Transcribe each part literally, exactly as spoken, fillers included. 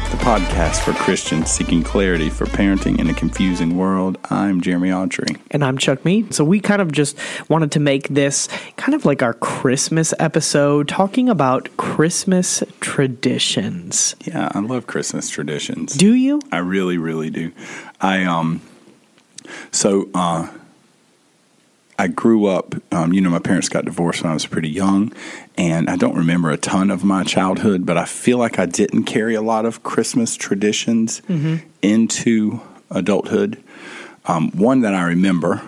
the podcast for Christians seeking clarity for parenting in a confusing world. I'm Jeremy Autry. And I'm Chuck Mead. So we kind of just wanted to make this kind of like our Christmas episode, talking about Christmas traditions. Yeah, I love Christmas traditions. Do you? I really, really do. I, um, so, uh, I grew up, um, you know, my parents got divorced when I was pretty young, and I don't remember a ton of my childhood, but I feel like I didn't carry a lot of Christmas traditions mm-hmm. into adulthood. Um, one that I remember,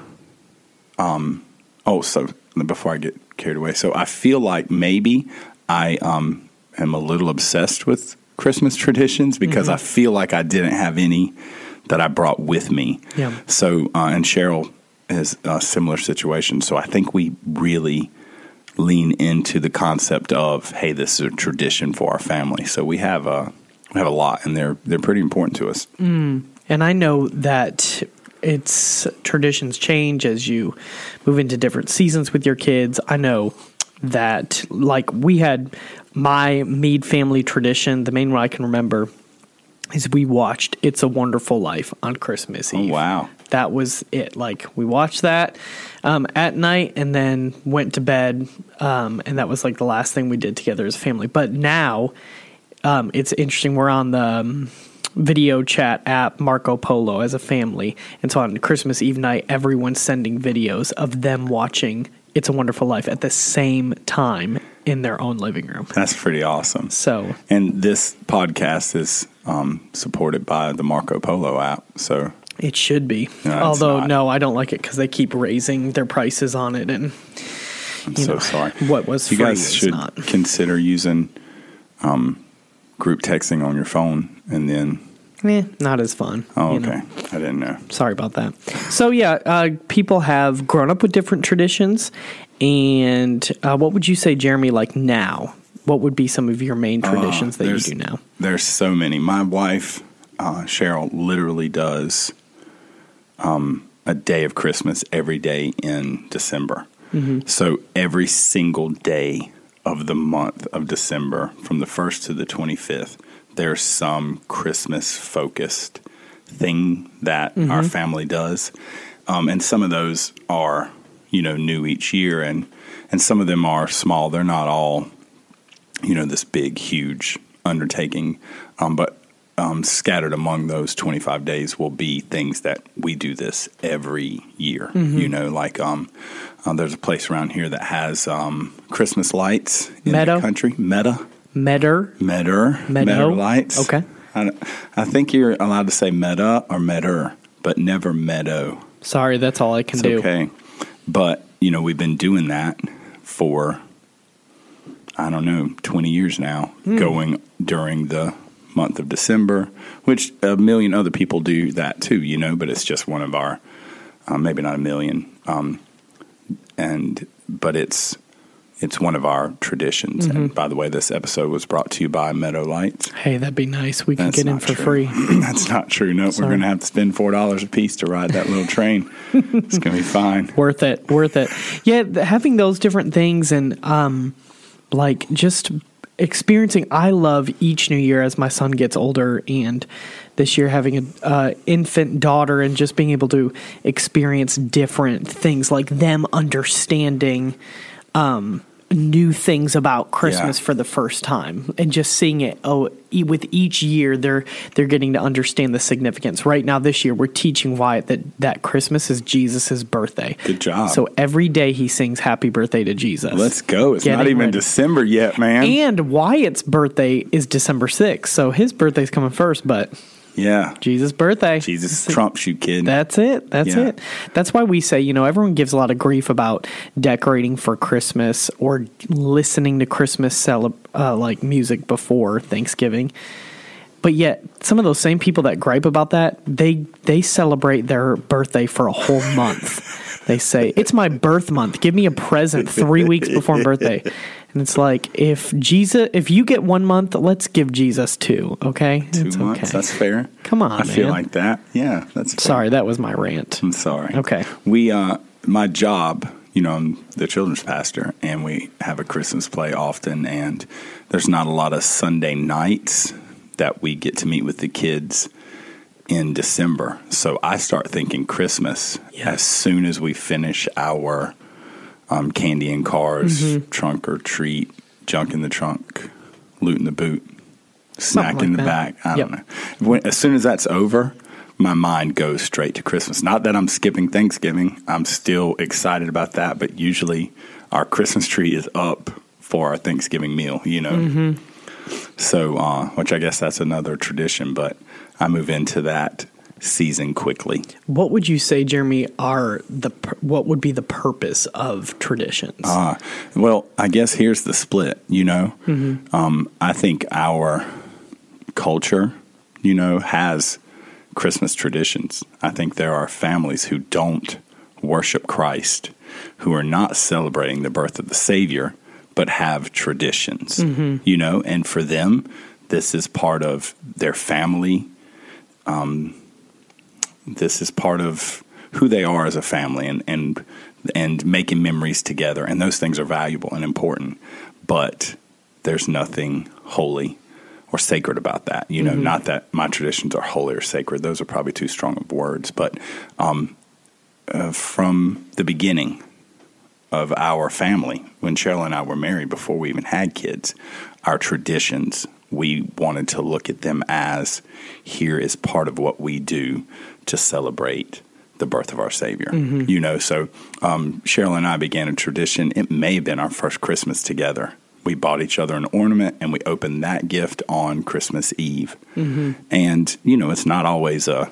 um, oh, so before I get carried away, so I feel like maybe I um, am a little obsessed with Christmas traditions because mm-hmm. I feel like I didn't have any that I brought with me. Yeah. So, uh, and Cheryl is a similar situation. So I think we really lean into the concept of, hey, this is a tradition for our family. So we have a we have a lot, and they're they're pretty important to us. Mm. And I know that it's traditions change as you move into different seasons with your kids. I know that, like, we had my Mead family tradition. The main one I can remember is we watched It's a Wonderful Life on Christmas Eve. Oh, wow. That was it. Like, we watched that um, at night and then went to bed, um, and that was like the last thing we did together as a family. But now, um, it's interesting. We're on the um, video chat app Marco Polo as a family, and so on Christmas Eve night, everyone's sending videos of them watching It's a Wonderful Life at the same time in their own living room. That's pretty awesome. So, and this podcast is um, supported by the Marco Polo app, so it should be. No, Although, not. no, I don't like it because they keep raising their prices on it. And I'm you so know, sorry. What was you free guys is should not. Consider using um, group texting on your phone, and then. Eh, not as fun. Oh, you okay. know. I didn't know. Sorry about that. So, yeah, uh, people have grown up with different traditions. And uh, what would you say, Jeremy, like now? What would be some of your main traditions uh, that you do now? There's so many. My wife, uh, Cheryl, literally does um, a day of Christmas every day in December. Mm-hmm. So every single day of the month of December, from the first to the twenty-fifth, there's some Christmas-focused thing that mm-hmm. our family does. Um, and some of those are, you know, new each year, and, and some of them are small. They're not all, you know, this big, huge undertaking. Um, but um, scattered among those twenty-five days will be things that we do this every year. Mm-hmm. You know, like um, uh, there's a place around here that has um, Christmas lights in Meadow? the country. Meta. Medder. Medder. Meadow. Medder lights. Okay. I, I think you're allowed to say meta or medder, but never meadow. Sorry, that's all I can it's do. Okay. But, you know, we've been doing that for, I don't know, twenty years now, mm. going during the month of December, which a million other people do that too, you know, but it's just one of our, uh, maybe not a million, um, and, but it's, It's one of our traditions. Mm-hmm. And by the way, this episode was brought to you by Meadow Lights. Hey, that'd be nice. We could That's get in for true. free. That's not true. No, Sorry. We're going to have to spend four dollars a piece to ride that little train. It's going to be fine. Worth it. Worth it. Yeah, having those different things and um, like just experiencing. I love each new year as my son gets older, and this year having an uh, infant daughter and just being able to experience different things, like them understanding um new things about Christmas yeah. for the first time, and just seeing it. Oh, e- with each year, they're they're getting to understand the significance. Right now, this year, we're teaching Wyatt that that Christmas is Jesus' birthday. Good job. So every day he sings "Happy Birthday" to Jesus. Let's go! It's Getting not even ready. December yet, man. And Wyatt's birthday is December sixth, so his birthday's coming first. But yeah, Jesus' birthday. Jesus trumps you, kid. That's it. That's yeah. it. That's why we say, you know, everyone gives a lot of grief about decorating for Christmas or listening to Christmas cele- uh, like music before Thanksgiving. But yet, some of those same people that gripe about that, they they celebrate their birthday for a whole month. They say, it's my birth month. Give me a present three weeks before my birthday. And it's like, if Jesus, if you get one month, let's give Jesus two, okay? Two it's months, okay. that's fair. Come on, I man. feel like that. Yeah, that's fair. Sorry, that was my rant. I'm sorry. Okay. We, uh, my job, you know, I'm the children's pastor, and we have a Christmas play often, and there's not a lot of Sunday nights that we get to meet with the kids in December. So I start thinking Christmas yeah. as soon as we finish our um, candy in cars, mm-hmm. trunk or treat, junk in the trunk, loot in the boot, snack like in the that. back. I yep. don't know. When, as soon as that's over, my mind goes straight to Christmas. Not that I'm skipping Thanksgiving. I'm still excited about that, but usually our Christmas tree is up for our Thanksgiving meal, you know. Mm-hmm. So, uh, which I guess that's another tradition, but I move into that season quickly. What would you say, Jeremy, are the what would be the purpose of traditions? Uh, well, I guess here's the split, you know. Mm-hmm. Um, I think our culture, you know, has Christmas traditions. I think there are families who don't worship Christ, who are not celebrating the birth of the Savior, but have traditions, mm-hmm. you know, and for them, this is part of their family. Um, this is part of who they are as a family, and, and, and making memories together. And those things are valuable and important, but there's nothing holy or sacred about that. You know, mm-hmm. not that my traditions are holy or sacred. Those are probably too strong of words, but, um, uh, from the beginning of our family, when Cheryl and I were married, before we even had kids, our traditions, we wanted to look at them as, here is part of what we do to celebrate the birth of our Savior. Mm-hmm. You know, so um, Cheryl and I began a tradition. It may have been our first Christmas together. We bought each other an ornament, and we opened that gift on Christmas Eve. Mm-hmm. And, you know, it's not always a,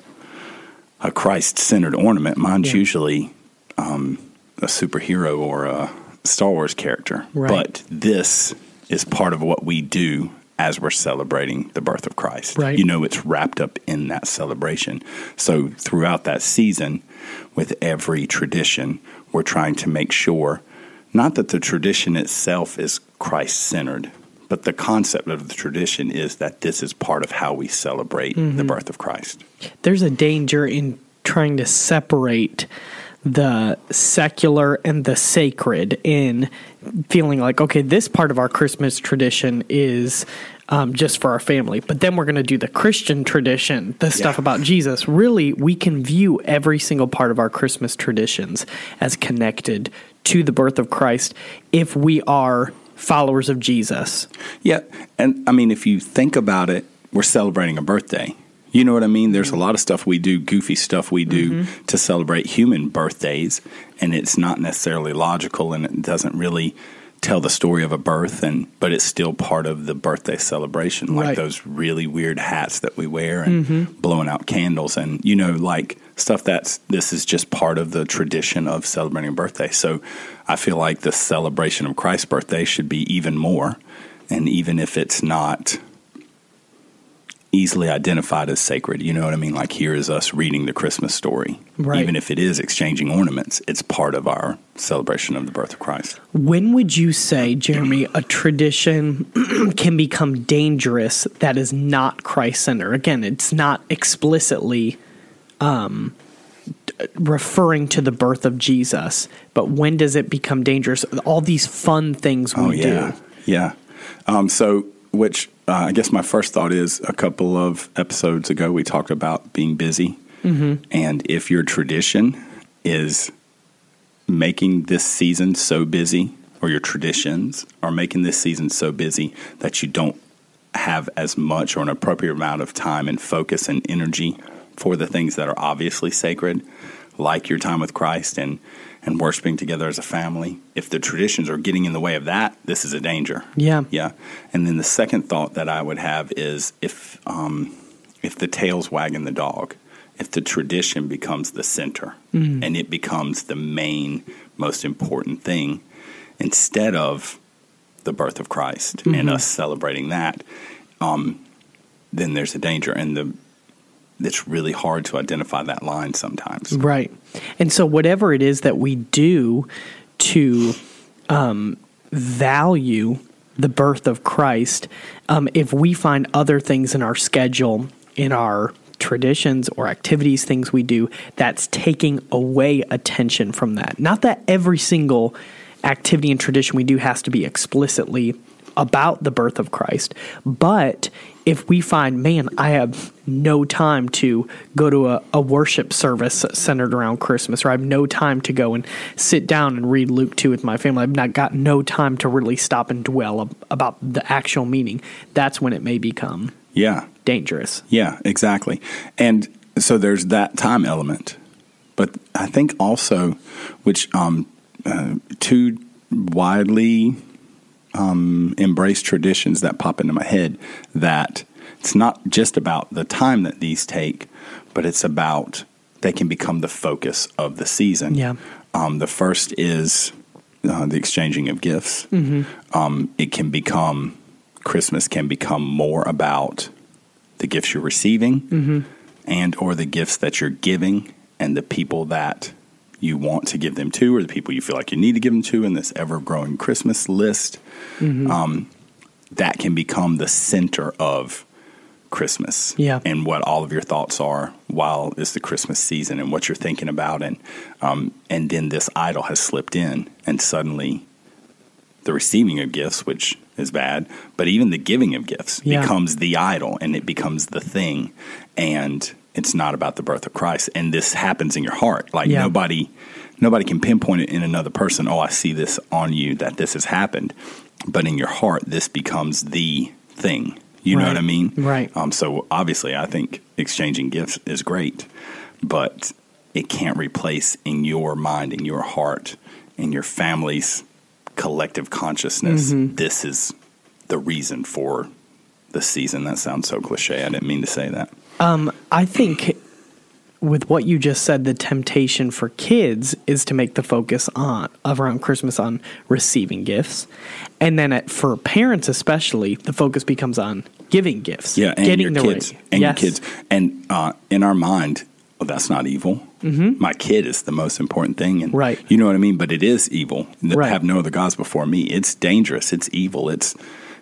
a Christ-centered ornament. Mine's yeah. usually um, a superhero or a Star Wars character. Right. But this is part of what we do as we're celebrating the birth of Christ. Right. You know, it's wrapped up in that celebration. So throughout that season, with every tradition, we're trying to make sure, not that the tradition itself is Christ-centered, but the concept of the tradition is that this is part of how we celebrate mm-hmm. the birth of Christ. There's a danger in trying to separate the secular and the sacred, in feeling like, okay, this part of our Christmas tradition is um, just for our family, but then we're going to do the Christian tradition, the stuff yeah. about Jesus. Really, we can view every single part of our Christmas traditions as connected to the birth of Christ if we are followers of Jesus. Yeah, and I mean, if you think about it, we're celebrating a birthday. You know what I mean? There's a lot of stuff we do, goofy stuff we do mm-hmm. to celebrate human birthdays, and it's not necessarily logical, and it doesn't really tell the story of a birth, and but it's still part of the birthday celebration, like right. those really weird hats that we wear and mm-hmm. blowing out candles, and, you know, like stuff that's, this is just part of the tradition of celebrating a birthday. So I feel like the celebration of Christ's birthday should be even more, and even if it's not easily identified as sacred, you know what I mean? Like, here is us reading the Christmas story. Right. Even if it is exchanging ornaments, it's part of our celebration of the birth of Christ. When would you say, Jeremy, a tradition can become dangerous that is not Christ-centered? Again, it's not explicitly um, referring to the birth of Jesus, but when does it become dangerous? All these fun things we oh, yeah. do. Yeah. Um, so, which... Uh, I guess my first thought is, a couple of episodes ago, we talked about being busy. Mm-hmm. And if your tradition is making this season so busy, or your traditions are making this season so busy that you don't have as much or an appropriate amount of time and focus and energy for the things that are obviously sacred, like your time with Christ and and worshiping together as a family, if the traditions are getting in the way of that, this is a danger. Yeah. Yeah. And then the second thought that I would have is, if um, if the tail's wagging the dog, if the tradition becomes the center mm. and it becomes the main, most important thing, instead of the birth of Christ mm-hmm. and us celebrating that, um, then there's a danger. And the it's really hard to identify that line sometimes. Right. And so whatever it is that we do to um, value the birth of Christ, um, if we find other things in our schedule, in our traditions or activities, things we do, that's taking away attention from that. Not that every single activity and tradition we do has to be explicitly about the birth of Christ. But if we find, man, I have no time to go to a, a worship service centered around Christmas, or I have no time to go and sit down and read Luke two with my family, I've not got no time to really stop and dwell ab- about the actual meaning, that's when it may become yeah. dangerous. Yeah, exactly. And so there's that time element. But I think also, which um, uh, two widely um, embraced traditions that pop into my head, that it's not just about the time that these take, but it's about they can become the focus of the season. Yeah. Um, the first is uh, the exchanging of gifts. Mm-hmm. Um, it can become, Christmas can become more about the gifts you're receiving mm-hmm. and or the gifts that you're giving, and the people that you want to give them to, or the people you feel like you need to give them to in this ever-growing Christmas list. Mm-hmm. Um, that can become the center of Christmas. Yeah. And what all of your thoughts are while it's the Christmas season and what you're thinking about. And, um, and then this idol has slipped in, and suddenly the receiving of gifts, which is bad, but even the giving of gifts yeah. becomes the idol, and it becomes the thing. And it's not about the birth of Christ. And this happens in your heart. Like yeah. nobody nobody can pinpoint it in another person. Oh, I see this on you, that this has happened. But in your heart, this becomes the thing. You right. know what I mean? Right. Um, so obviously, I think exchanging gifts is great. But it can't replace in your mind, in your heart, in your family's collective consciousness, mm-hmm. this is the reason for the season. That sounds so cliche. I didn't mean to say that. Um, I think with what you just said, the temptation for kids is to make the focus on around Christmas on receiving gifts. And then at, for parents especially, the focus becomes on giving gifts. Yeah, and getting your the kids. right, And yes. your kids. And uh, in our mind, well, that's not evil. Mm-hmm. My kid is the most important thing. And right. You know what I mean? But it is evil. Right. Have no other gods before me. It's dangerous. It's evil. It's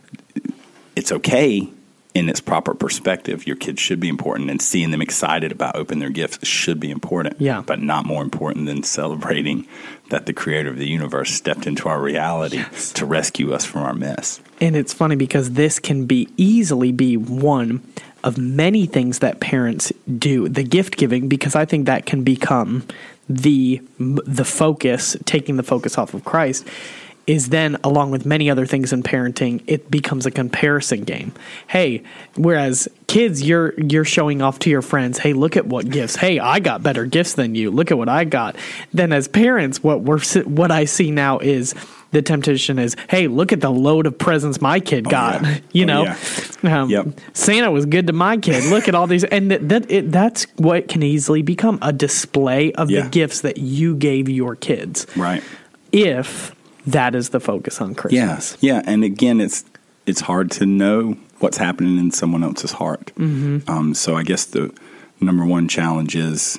It's okay in its proper perspective. Your kids should be important, and seeing them excited about opening their gifts should be important. Yeah. But not more important than celebrating that the creator of the universe stepped into our reality yes. to rescue us from our mess. And it's funny because this can be easily be one of many things that parents do, the gift giving, because I think that can become the the focus, taking the focus off of Christ. Is then, along with many other things in parenting, it becomes a comparison game. Hey, whereas kids, you're you're showing off to your friends, hey, look at what gifts. Hey, I got better gifts than you. Look at what I got. Then as parents, what we're what I see now is the temptation is, hey, look at the load of presents my kid got. Oh, yeah. You oh, know, yeah. um, yep. Santa was good to my kid. Look at all these, and that, that it, that's what can easily become a display of yeah. the gifts that you gave your kids. Right. If that is the focus on Christmas. Yeah, yeah, and again, it's it's hard to know what's happening in someone else's heart. Mm-hmm. Um, so I guess the number one challenge is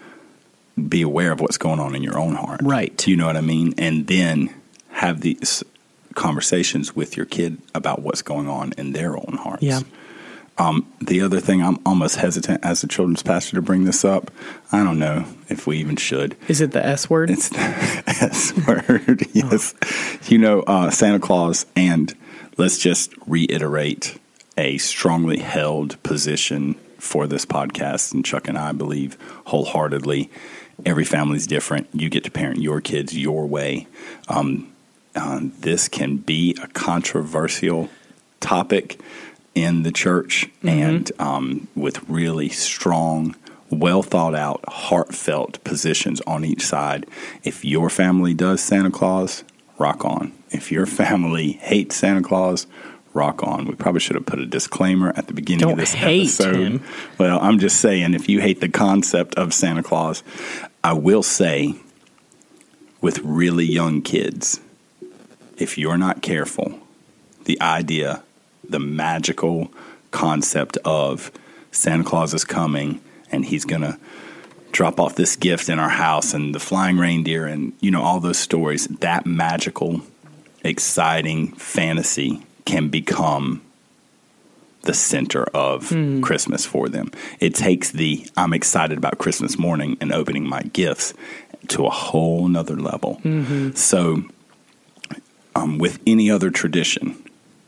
be aware of what's going on in your own heart. Right. You know what I mean? And then have these conversations with your kid about what's going on in their own hearts. Yeah. Um, the other thing, I'm almost hesitant as a children's pastor to bring this up. I don't know if we even should. Is it the S word? It's the S word, yes. Oh. You know, uh, Santa Claus, and let's just reiterate a strongly held position for this podcast, and Chuck and I believe wholeheartedly every family's different. You get to parent your kids your way. Um, uh, this can be a controversial topic in the church, mm-hmm. and um, with really strong, well thought out, heartfelt positions on each side. If your family does Santa Claus, rock on. If your family hates Santa Claus, rock on. We probably should have put a disclaimer at the beginning Don't of this hate episode. Him. Well, I'm just saying, if you hate the concept of Santa Claus, I will say, with really young kids, if you're not careful, the idea, the magical concept of Santa Claus is coming and he's going to drop off this gift in our house and the flying reindeer and, you know, all those stories, that magical, exciting fantasy can become the center of mm. Christmas for them. It takes the I'm excited about Christmas morning and opening my gifts to a whole nother level. Mm-hmm. So um, with any other tradition,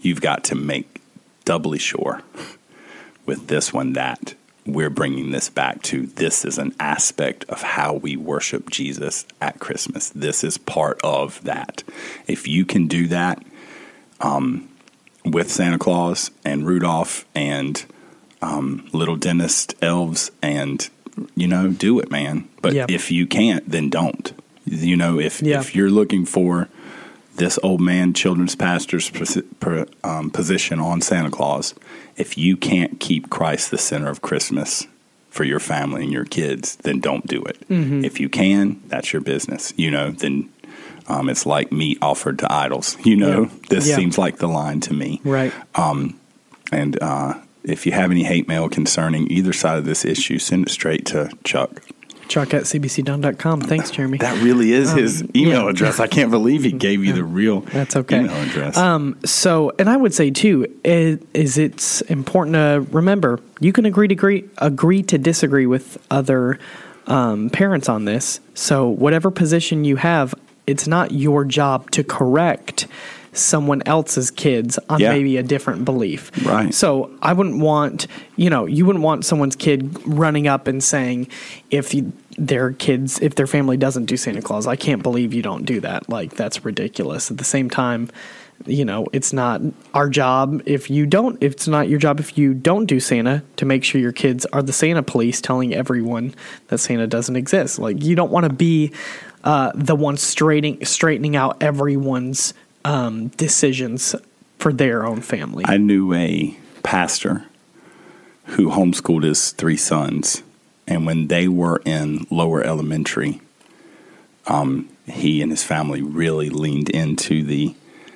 you've got to make doubly sure with this one that we're bringing this back to this is an aspect of how we worship Jesus at Christmas. This is part of that. If you can do that um, with Santa Claus and Rudolph and um, little dentist elves and, you know, do it, man. But yeah. if you can't, then don't. You know, if, yeah. if you're looking for this old man children's pastor's um, position on Santa Claus, if you can't keep Christ the center of Christmas for your family and your kids, then don't do it. Mm-hmm. If you can, that's your business. You know, then um, it's like meat offered to idols. You know, yeah. this yeah. seems like the line to me. Right. Um, and uh, if you have any hate mail concerning either side of this issue, send it straight to Chuck. Chuck at c b c down dot com. Thanks, Jeremy. That really is um, his email yeah. address. I can't believe he gave you the real That's okay. email address. Um, so, and I would say, too, is, is it's important to remember, you can agree to agree, agree to disagree with other um, parents on this. So whatever position you have, it's not your job to correct someone else's kids on yeah. maybe a different belief. Right. So I wouldn't want, you know, you wouldn't want someone's kid running up and saying, if you, their kids, if their family doesn't do Santa Claus, I can't believe you don't do that. Like, that's ridiculous. At the same time, you know, it's not our job if you don't, if it's not your job if you don't do Santa to make sure your kids are the Santa police telling everyone that Santa doesn't exist. Like, you don't want to be uh, the one straightening, straightening out everyone's Um, decisions for their own family. I knew a pastor who homeschooled his three sons, and when they were in lower elementary, um, he and his family really leaned into the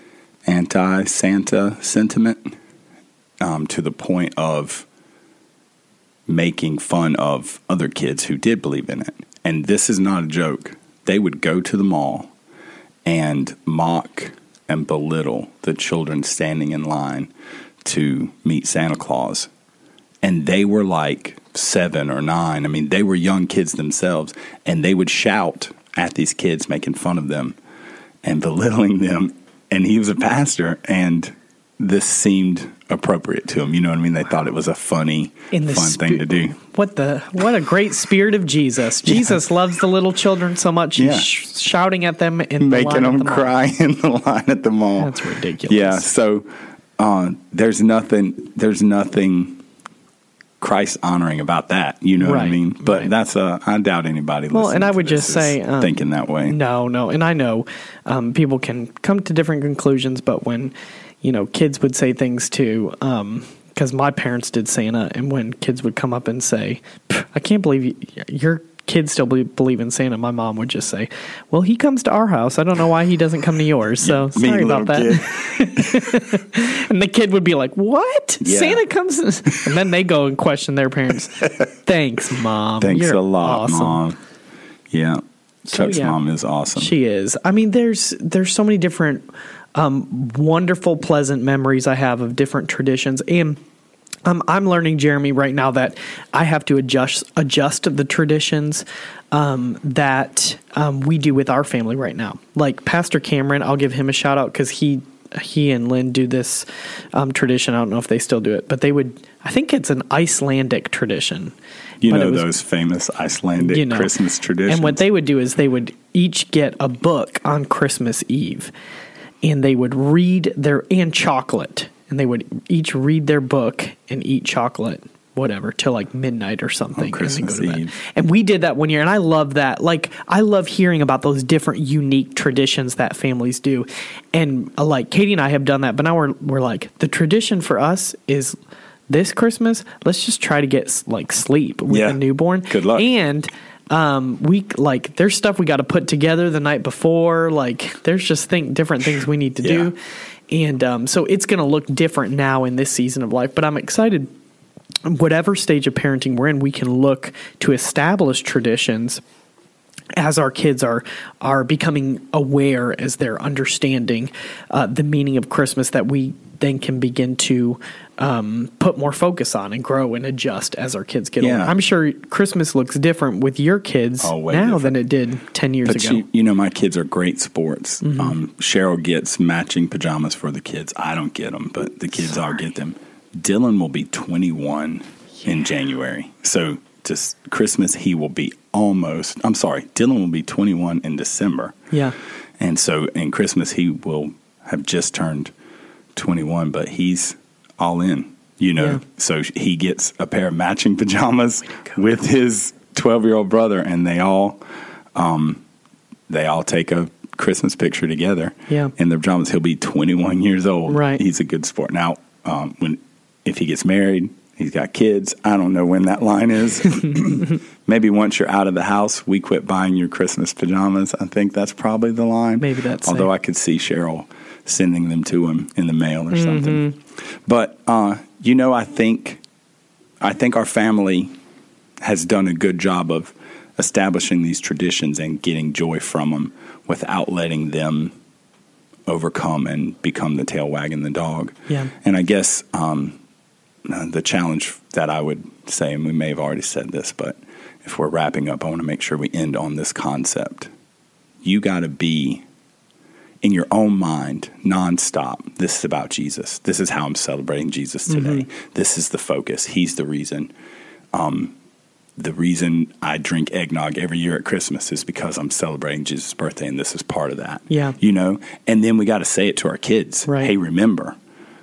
anti-Santa sentiment um, to the point of making fun of other kids who did believe in it. And this is not a joke. They would go to the mall and mock and belittle the children standing in line to meet Santa Claus. And they were like seven or nine. I mean, they were young kids themselves. And they would shout at these kids, making fun of them and belittling them. And he was a pastor, and this seemed appropriate to him. You know what I mean? They thought it was a funny, in the fun sp- thing to do. What the? What a great spirit of Jesus. Jesus yeah. loves the little children so much. He's yeah. sh- shouting at them in Making the line them at the cry mall. in the line at the mall. That's ridiculous. Yeah, so uh, there's nothing there's nothing Christ honoring about that. You know right. what I mean? But right. that's a, I doubt anybody well, listening and I to would this just say um, thinking that way. No, no. And I know um, people can come to different conclusions, but when you know, kids would say things too, um, because my parents did Santa, and when kids would come up and say, I can't believe you, your kids still believe, believe in Santa, my mom would just say, well, he comes to our house. I don't know why he doesn't come to yours. So yeah, sorry about that. And the kid would be like, what? Yeah. Santa comes? And then they go and question their parents. Thanks, Mom. Thanks You're a lot, awesome. Mom. Yeah. So, Chuck's yeah, mom is awesome. She is. I mean, there's there's so many different um, wonderful, pleasant memories I have of different traditions. And um, I'm learning, Jeremy, right now that I have to adjust adjust the traditions um, that um, we do with our family right now. Like Pastor Cameron, I'll give him a shout out because he he and Lynn do this um, tradition. I don't know if they still do it, but they would. I think it's an Icelandic tradition. You but know was, those famous Icelandic you know, Christmas traditions. And what they would do is they would each get a book on Christmas Eve, and they would read their and chocolate, and they would each read their book and eat chocolate, whatever, till like midnight or something. On Christmas and, go to Eve. Bed. And we did that one year, and I love that. Like, I love hearing about those different unique traditions that families do. And uh, like Katie and I have done that, but now we're we're like, the tradition for us is this Christmas, let's just try to get like sleep with yeah. a newborn. Good luck. And um, we like there's stuff we got to put together the night before. Like there's just think different things we need to yeah. do, and um, so it's going to look different now in this season of life. But I'm excited. Whatever stage of parenting we're in, we can look to establish traditions as our kids are are becoming aware, as they're understanding uh, the meaning of Christmas, that we then can begin to um, put more focus on and grow and adjust as our kids get Yeah. older. I'm sure Christmas looks different with your kids Oh, way now different. than it did ten years But ago. you, you know, my kids are great sports. Mm-hmm. Um, Cheryl gets matching pajamas for the kids. I don't get them, but the kids all get them. Dylan will be twenty-one in January. So just Christmas, he will be almost, I'm sorry, Dylan will be twenty-one in December. Yeah. And so in Christmas, he will have just turned twenty-one, but he's all in, you know. Yeah. So he gets a pair of matching pajamas with his twelve-year-old brother, and they all um, they all take a Christmas picture together Yeah. in their pajamas. He'll be twenty-one years old. Right. He's a good sport. Now, um, when if he gets married, he's got kids. I don't know when that line is. Maybe once you're out of the house, we quit buying your Christmas pajamas. I think that's probably the line. Maybe that's Although it. I could see Cheryl sending them to him in the mail or Mm-hmm. something. But uh, you know, I think I think our family has done a good job of establishing these traditions and getting joy from them without letting them overcome and become the tail wagging the dog. Yeah. And I guess um, the challenge that I would say, and we may have already said this, but if we're wrapping up, I want to make sure we end on this concept. You got to be in your own mind nonstop. This is about Jesus. This is how I'm celebrating Jesus today. Mm-hmm. This is the focus. He's the reason. Um, the reason I drink eggnog every year at Christmas is because I'm celebrating Jesus' birthday, and this is part of that. Yeah. You know? And then we got to say it to our kids. Right. Hey, remember,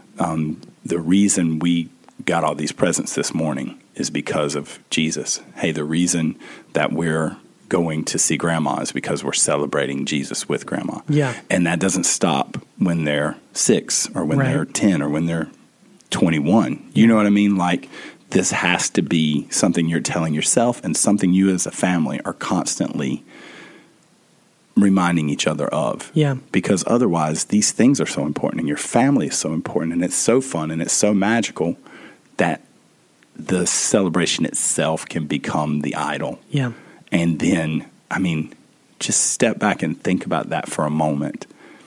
um, the reason we got all these presents this morning is because of Jesus. Hey, the reason that we're going to see grandma is because we're celebrating Jesus with grandma. Yeah. And that doesn't stop when they're six or when Right. they're ten or when they're twenty-one. You know what I mean? Like, this has to be something you're telling yourself and something you as a family are constantly reminding each other of. Yeah. Because otherwise, these things are so important and your family is so important and it's so fun and it's so magical that the celebration itself can become the idol. Yeah. And then, I mean, just step back and think about that for a moment.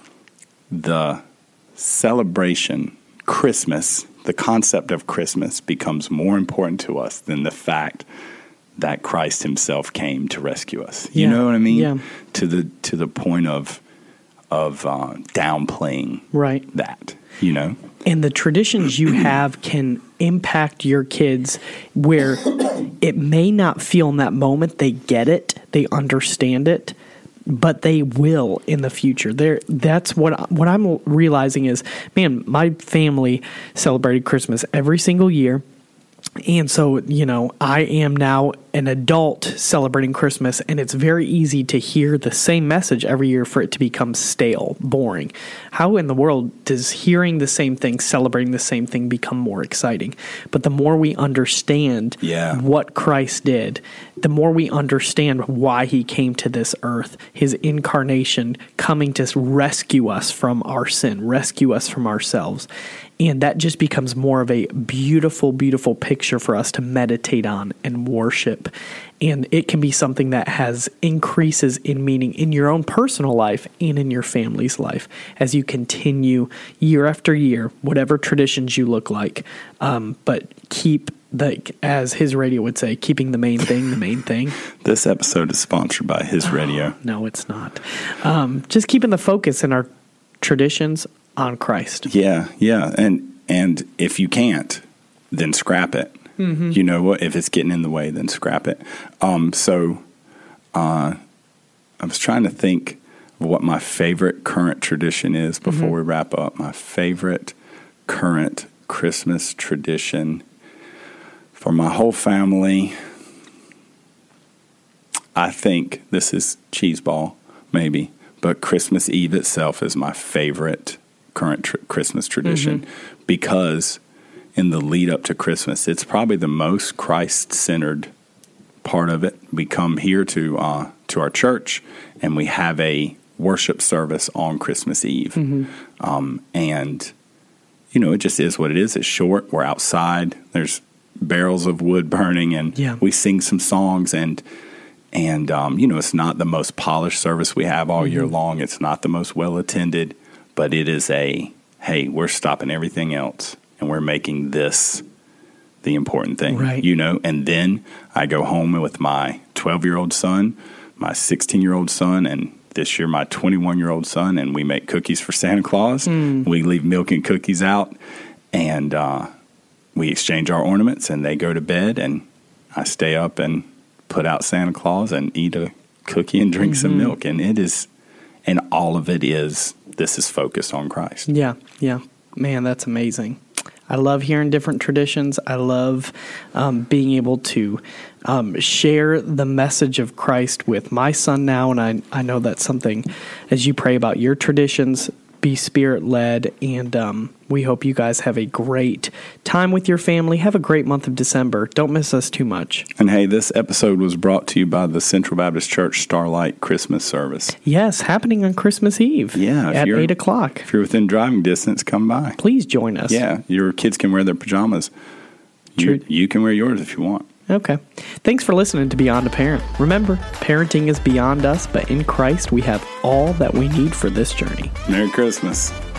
The celebration, Christmas, the concept of Christmas becomes more important to us than the fact that Christ himself came to rescue us. You Yeah. know what I mean? Yeah. To the to the point of of uh, downplaying Right. that, you know? And the traditions you have can impact your kids where it may not feel in that moment they get it, they understand it, but they will in the future. There, that's what what I'm realizing is, man, my family celebrated Christmas every single year. And so, you know, I am now an adult celebrating Christmas, and it's very easy to hear the same message every year for it to become stale, boring. How in the world does hearing the same thing, celebrating the same thing become more exciting? But the more we understand Yeah. what Christ did, the more we understand why he came to this earth, his incarnation coming to rescue us from our sin, rescue us from ourselves. And that just becomes more of a beautiful, beautiful picture for us to meditate on and worship. And it can be something that has increases in meaning in your own personal life and in your family's life as you continue year after year, whatever traditions you look like. Um, but keep the, as his radio would say, keeping the main thing the main thing. This episode is sponsored by His Radio. No, it's not. Um, just keeping the focus in our traditions on Christ. Yeah, yeah. And and if you can't, then scrap it. Mm-hmm. You know what? If it's getting in the way, then scrap it. Um, so uh, I was trying to think of what my favorite current tradition is before mm-hmm. we wrap up. My favorite current Christmas tradition for my whole family, I think this is cheese ball, maybe, but Christmas Eve itself is my favorite current tr- Christmas tradition mm-hmm. because in the lead up to Christmas, it's probably the most Christ-centered part of it. We come here to uh, to our church and we have a worship service on Christmas Eve. Mm-hmm. Um, and, you know, it just is what it is. It's short. We're outside. There's barrels of wood burning and yeah. we sing some songs and And, um, you know, it's not the most polished service we have all mm-hmm. year long. It's not the most well-attended, but it is a, hey, we're stopping everything else, and we're making this the important thing, right. you know? And then I go home with my twelve-year-old son, my sixteen-year-old son, and this year my twenty-one-year-old son, and we make cookies for Santa Claus. Mm. We leave milk and cookies out, and uh, we exchange our ornaments, and they go to bed, and I stay up and put out Santa Claus and eat a cookie and drink mm-hmm. some milk. And it is, and all of it is, this is focused on Christ. Yeah, yeah. Man, that's amazing. I love hearing different traditions. I love um, being able to um, share the message of Christ with my son now, and I, I know that's something, as you pray about your traditions, be Spirit-led, and um, we hope you guys have a great time with your family. Have a great month of December. Don't miss us too much. And hey, this episode was brought to you by the Central Baptist Church Starlight Christmas Service. Yes, happening on Christmas Eve yeah, at eight o'clock. If you're within driving distance, come by. Please join us. Yeah, your kids can wear their pajamas. You, you can wear yours if you want. Okay. Thanks for listening to Beyond a Parent. Remember, parenting is beyond us, but in Christ we have all that we need for this journey. Merry Christmas.